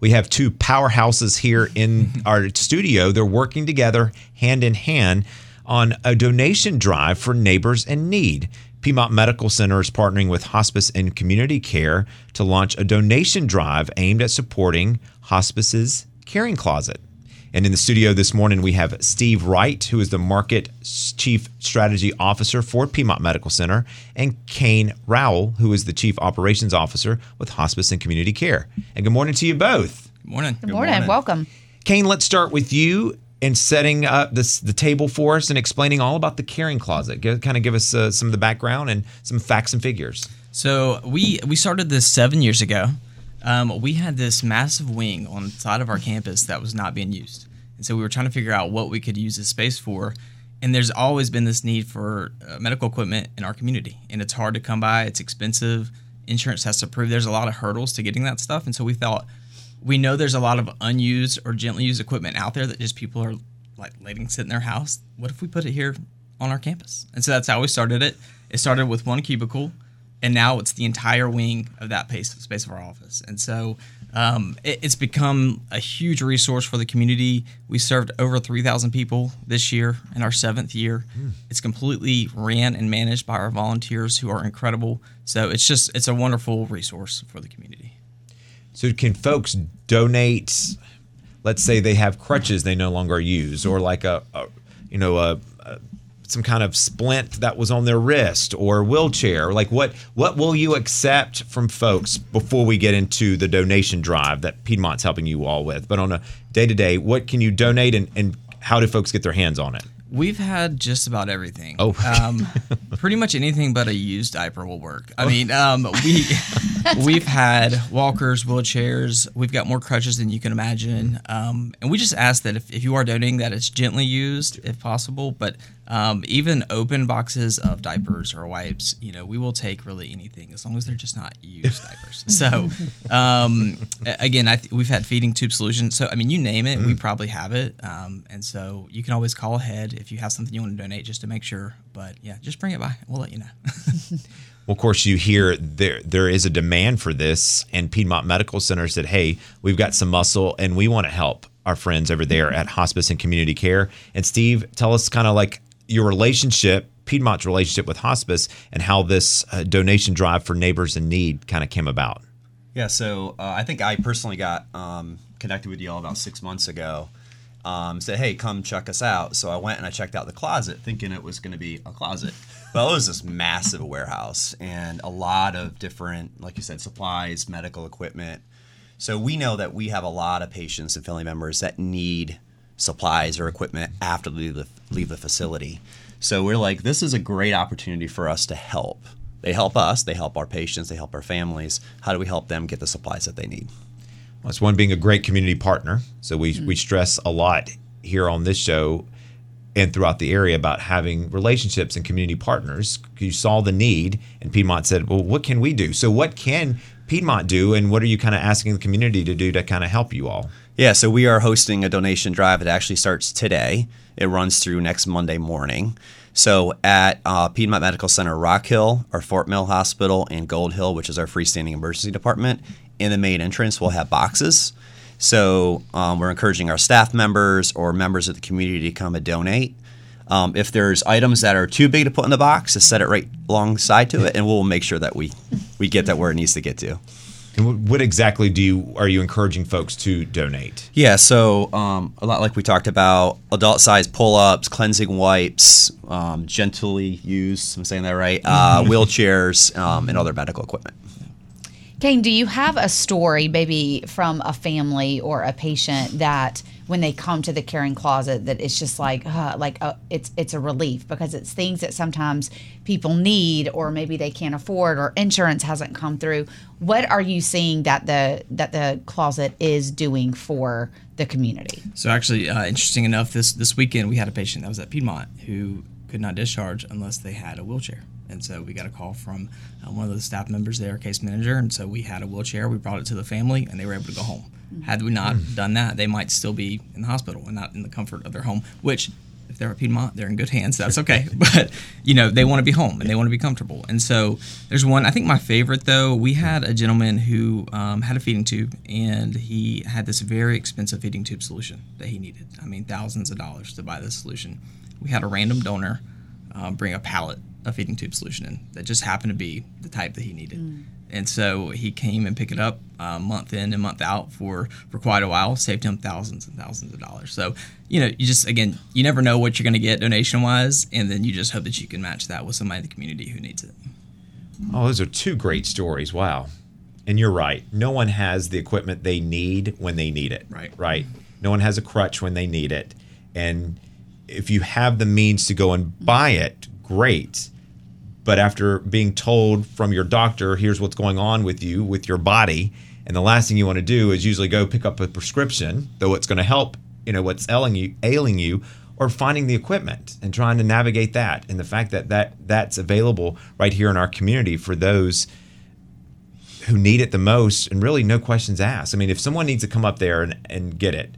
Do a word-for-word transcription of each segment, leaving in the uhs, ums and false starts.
We have two powerhouses here in our studio. They're working together hand in hand on a donation drive for neighbors in need. Piedmont Medical Center is partnering with Hospice and Community Care to launch a donation drive aimed at supporting hospice's caring closet. And in the studio this morning, we have Steve Wright, who is the Market Chief Strategy Officer for Piedmont Medical Center, and Kane Rowell, who is the Chief Operations Officer with Hospice and Community Care. And good morning to you both. Good morning. Good morning. Good morning. Welcome. Kane, let's start with you and setting up this, the table for us and explaining all about the caring closet. Give, kind of give us uh, some of the background and some facts and figures. So we, we started this seven years ago. Um, we had this massive wing on the side of our campus that was not being used. And so we were trying to figure out what we could use this space for. And there's always been this need for uh, medical equipment in our community. And it's hard to come by. It's expensive. Insurance has to prove there's a lot of hurdles to getting that stuff. And so we thought, we know there's a lot of unused or gently used equipment out there that just people are like letting sit in their house. What if we put it here on our campus? And so that's how we started it. It started with one cubicle, and now it's the entire wing of that space of our office. And so um, it, it's become a huge resource for the community. We served over three thousand people this year in our seventh year. Mm. It's completely ran and managed by our volunteers who are incredible. So it's just, it's a wonderful resource for the community. So can folks donate, let's say they have crutches they no longer use, or like a, a you know, a, a, some kind of splint that was on their wrist or wheelchair? Like what, what will you accept from folks before we get into the donation drive that Piedmont's helping you all with? But on a day-to-day, what can you donate, and, and how do folks get their hands on it? We've had just about everything. Oh, um, pretty much anything but a used diaper will work. I mean, um, we we've had walkers, wheelchairs. We've got more crutches than you can imagine. Um, and we just ask that if, if you are donating, that it's gently used if possible. But um, even open boxes of diapers or wipes, you know, we will take really anything as long as they're just not used diapers. So um, again, I th- we've had feeding tube solutions. So I mean, you name it, mm. we probably have it. Um, and so you can always call ahead if you have something you want to donate, just to make sure. But yeah, just bring it by. We'll let you know. Well, of course, you hear there there is a demand for this, and Piedmont Medical Center said, hey, we've got some muscle, and we want to help our friends over there at Hospice and Community Care. And Steve, tell us kind of like your relationship, Piedmont's relationship with hospice, and how this uh, donation drive for neighbors in need kind of came about. Yeah, so uh, I think I personally got um, connected with you all about six months ago. Um, said, hey, come check us out. So I went and I checked out the closet thinking it was going to be a closet. Well, it was this massive warehouse and a lot of different, like you said, supplies, medical equipment. So we know that we have a lot of patients and family members that need supplies or equipment after they leave the, leave the facility. So we're like, this is a great opportunity for us to help. They help us, they help our patients, they help our families. How do we help them get the supplies that they need? Well, it's one, being a great community partner. So we, mm-hmm. we stress a lot here on this show and throughout the area about having relationships and community partners. You saw the need, and Piedmont said, well, what can we do? So what can Piedmont do, and what are you kind of asking the community to do to kind of help you all? Yeah, so we are hosting a donation drive. It actually starts today. It runs through next Monday morning. So at uh, Piedmont Medical Center, Rock Hill, our Fort Mill Hospital, and Gold Hill, which is our freestanding emergency department, in the main entrance, we'll have boxes. So um, we're encouraging our staff members or members of the community to come and donate. Um, if there's items that are too big to put in the box, just set it right alongside to it, and we'll make sure that we, we get that where it needs to get to. And what exactly do you are you encouraging folks to donate? Yeah, so um, a lot like we talked about, adult-size pull-ups, cleansing wipes, um, gently used, I'm saying that right, uh, wheelchairs, um, and other medical equipment. Kane, do you have a story maybe from a family or a patient that when they come to the caring closet that it's just like uh, like uh, it's it's a relief because it's things that sometimes people need or maybe they can't afford or insurance hasn't come through? What are you seeing that the that the closet is doing for the community? So actually, uh, interesting enough, this this weekend we had a patient that was at Piedmont who could not discharge unless they had a wheelchair. And so we got a call from uh, one of the staff members there, case manager, and so we had a wheelchair. We brought it to the family, and they were able to go home. Mm-hmm. Had we not mm-hmm. done that, they might still be in the hospital and not in the comfort of their home, which if they're at Piedmont, they're in good hands. That's okay. But, you know, they want to be home and they want to be comfortable. And so there's one, I think my favorite, though, we had a gentleman who um, had a feeding tube, and he had this very expensive feeding tube solution that he needed. I mean, thousands of dollars to buy this solution. We had a random donor uh, bring a pallet of feeding tube solution in that just happened to be the type that he needed. Mm. And so he came and picked it up uh, month in and month out for, for quite a while, saved him thousands and thousands of dollars. So, you know, you just, again, you never know what you're going to get donation-wise, and then you just hope that you can match that with somebody in the community who needs it. Oh, those are two great stories. Wow. And you're right. No one has the equipment they need when they need it. Right. Right. No one has a crutch when they need it. And if you have the means to go and buy it, great. But after being told from your doctor, here's what's going on with you, with your body, and the last thing you want to do is usually go pick up a prescription, though it's going to help, you know, what's ailing you, ailing you, or finding the equipment and trying to navigate that. And the fact that, that that's available right here in our community for those who need it the most, and really no questions asked. I mean, if someone needs to come up there and, and get it,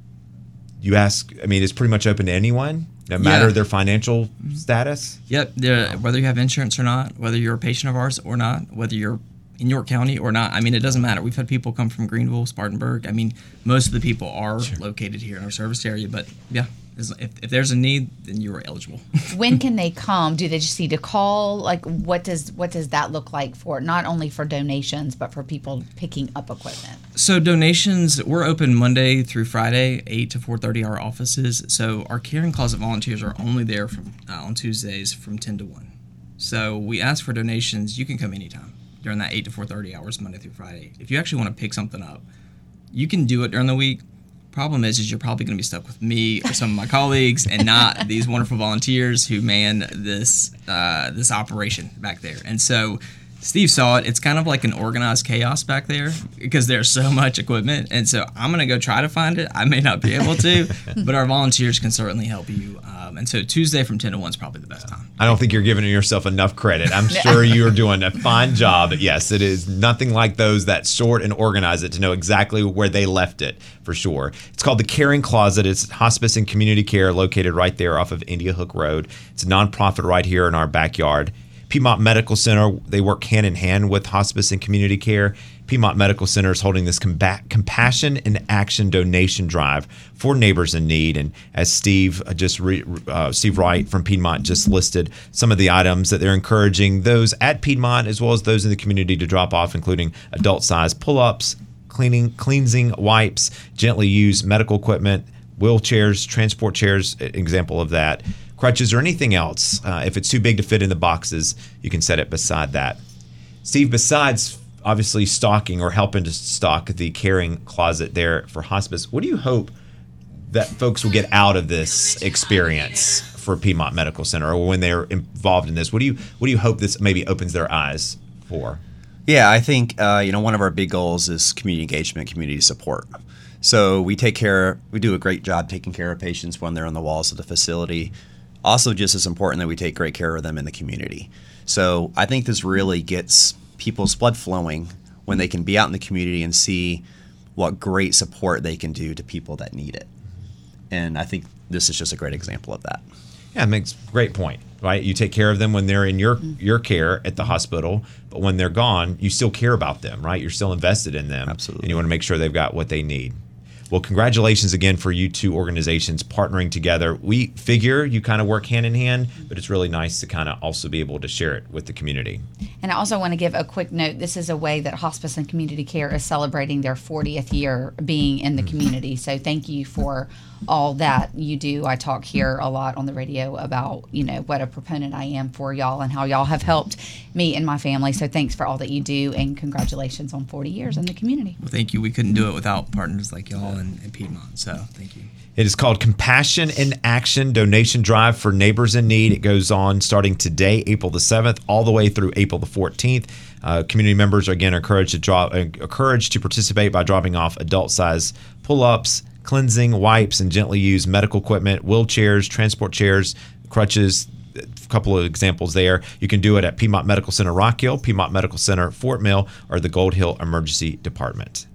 you ask, I mean, it's pretty much open to anyone, no matter Yeah. their financial status. Yep. The, whether you have insurance or not, whether you're a patient of ours or not, whether you're in York County or not, I mean, it doesn't matter. We've had people come from Greenville, Spartanburg. I mean, most of the people are sure. located here in our service area. But yeah, if, if there's a need, then you're eligible. When can they come? Do they just need to call? Like, what does what does that look like for not only for donations, but for people picking up equipment? So donations, we're open Monday through Friday, eight to four thirty, our offices. So our Caring Closet volunteers are only there from uh, on Tuesdays from ten to one. So we ask for donations. You can come anytime during that eight to four thirty hours, Monday through Friday. If you actually want to pick something up, you can do it during the week. Problem is, is you're probably going to be stuck with me or some of my colleagues, and not these wonderful volunteers who man this uh, this operation back there. And so Steve saw it. It's kind of like an organized chaos back there because there's so much equipment. And so I'm going to go try to find it. I may not be able to, but our volunteers can certainly help you. Um, and so Tuesday from ten to one is probably the best time. I don't think you're giving yourself enough credit. I'm sure you're doing a fine job. But yes, it is nothing like those that sort and organize it to know exactly where they left it, for sure. It's called the Caring Closet. It's hospice and community care located right there off of India Hook Road. It's a nonprofit right here in our backyard. Piedmont Medical Center, they work hand in hand with hospice and community care. Piedmont Medical Center is holding this combat, Compassion in Action donation drive for neighbors in need. And as Steve uh, just re, uh, Steve Wright from Piedmont just listed some of the items that they're encouraging those at Piedmont as well as those in the community to drop off, including adult-sized pull-ups, cleaning, cleansing wipes, gently used medical equipment, wheelchairs, transport chairs, an example of that. Crutches or anything else. Uh, if it's too big to fit in the boxes, you can set it beside that. Steve, besides obviously stocking or helping to stock the Caring Closet there for hospice, what do you hope that folks will get out of this experience for Piedmont Medical Center, or when they're involved in this? What do you what do you hope this maybe opens their eyes for? Yeah, I think uh, you know one of our big goals is community engagement, community support. So we take care, we do a great job taking care of patients when they're on the walls of the facility. Also, just as important that we take great care of them in the community. So I think this really gets people's blood flowing when they can be out in the community and see what great support they can do to people that need it. And I think this is just a great example of that. Yeah, it makes a great point, right? You take care of them when they're in your your care at the hospital, but when they're gone, you still care about them, right? You're still invested in them. Absolutely. And you want to make sure they've got what they need. Well, congratulations again for you two organizations partnering together. We figure you kind of work hand in hand, but it's really nice to kind of also be able to share it with the community. And I also want to give a quick note. This is a way that hospice and community care is celebrating their fortieth year being in the community. So thank you for all that you do. I talk here a lot on the radio about, you know, what a proponent I am for y'all and how y'all have helped me and my family. So thanks for all that you do, and congratulations on forty years in the community. Well, thank you. We couldn't do it without partners like y'all and, and Piedmont. So thank you. It is called Compassion in Action donation drive for neighbors in need. It goes on starting today, April the seventh, all the way through April the fourteenth. Uh, community members are again encouraged to drop, uh, encouraged to participate by dropping off adult-size pull-ups, cleansing wipes, and gently used medical equipment, wheelchairs, transport chairs, crutches. A couple of examples there. You can do it at Piedmont Medical Center Rock Hill, Piedmont Medical Center Fort Mill, or the Gold Hill Emergency Department.